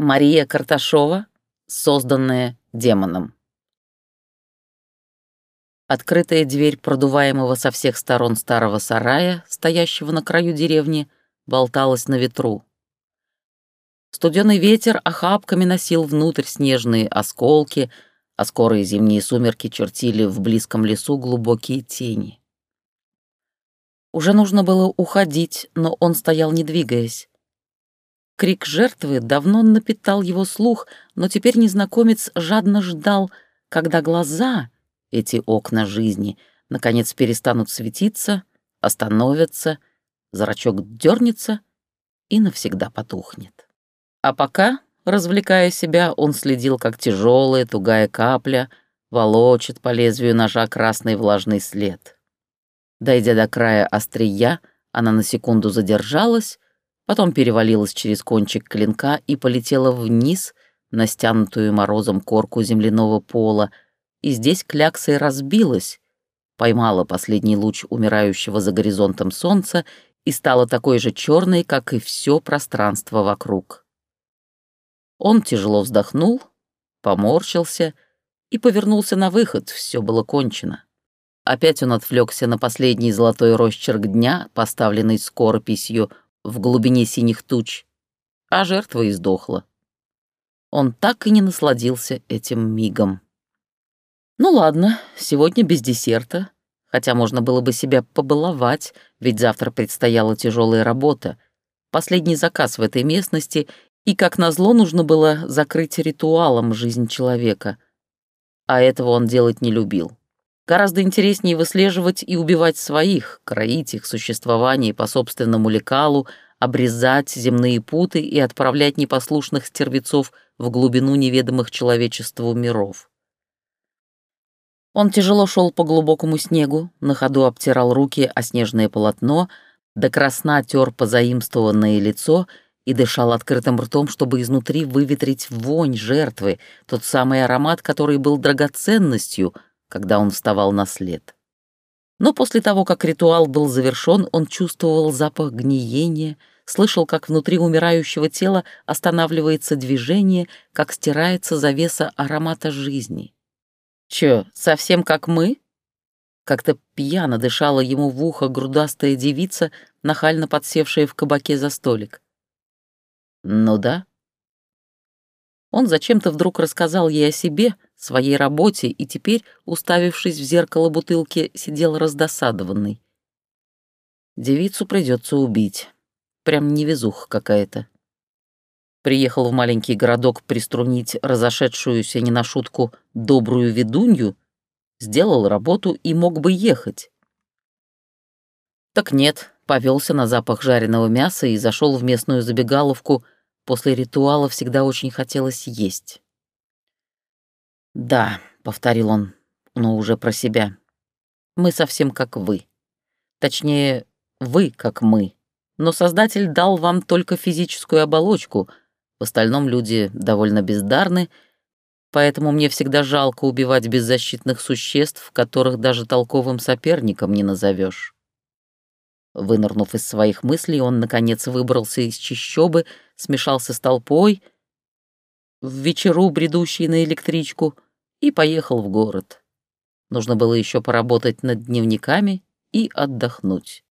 Мария Карташова, созданная демоном. Открытая дверь продуваемого со всех сторон старого сарая, стоящего на краю деревни, болталась на ветру. Студеный ветер охапками носил внутрь снежные осколки, а скорые зимние сумерки чертили в близком лесу глубокие тени. Уже нужно было уходить, но он стоял, не двигаясь. Крик жертвы давно напитал его слух, но теперь незнакомец жадно ждал, когда глаза, эти окна жизни, наконец перестанут светиться, остановятся, зрачок дернется и навсегда потухнет. А пока, развлекая себя, он следил, как тяжелая тугая капля волочит по лезвию ножа красный влажный след. Дойдя до края острия, она на секунду задержалась, потом перевалилась через кончик клинка и полетела вниз на стянутую морозом корку земляного пола, и здесь кляксой разбилась, поймала последний луч умирающего за горизонтом солнца и стала такой же черной, как и все пространство вокруг. Он тяжело вздохнул, поморщился и повернулся на выход, все было кончено. Опять он отвлекся на последний золотой росчерк дня, поставленный скорописью в глубине синих туч, а жертва и сдохла. Он так и не насладился этим мигом. Ну ладно, сегодня без десерта, хотя можно было бы себя побаловать, ведь завтра предстояла тяжелая работа, последний заказ в этой местности, и, как назло, нужно было закрыть ритуалом жизнь человека. А этого он делать не любил. Гораздо интереснее выслеживать и убивать своих, кроить их существование по собственному лекалу, обрезать земные путы и отправлять непослушных стервецов в глубину неведомых человечеству миров. Он тяжело шел по глубокому снегу, на ходу обтирал руки о снежное полотно, до красна тер позаимствованное лицо и дышал открытым ртом, чтобы изнутри выветрить вонь жертвы, тот самый аромат, который был драгоценностью, когда он вставал на след. Но после того, как ритуал был завершен, он чувствовал запах гниения, слышал, как внутри умирающего тела останавливается движение, как стирается завеса аромата жизни. «Чё, совсем как мы?» Как-то пьяно дышала ему в ухо грудастая девица, нахально подсевшая в кабаке за столик. «Ну да». Он зачем-то вдруг рассказал ей о себе, своей работе, и теперь, уставившись в зеркало бутылки, сидел раздосадованный. Девицу придется убить. Прям невезуха какая-то. Приехал в маленький городок приструнить разошедшуюся не на шутку добрую ведунью, сделал работу и мог бы ехать. Так нет, повелся на запах жареного мяса и зашел в местную забегаловку. После ритуала всегда очень хотелось есть. «Да», — повторил он, но уже про себя, — «мы совсем как вы. Точнее, вы как мы. Но Создатель дал вам только физическую оболочку, в остальном люди довольно бездарны, поэтому мне всегда жалко убивать беззащитных существ, которых даже толковым соперником не назовешь». Вынырнув из своих мыслей, он, наконец, выбрался из чащобы, смешался с толпой, в вечеру, бредущей на электричку, и поехал в город. Нужно было еще поработать над дневниками и отдохнуть.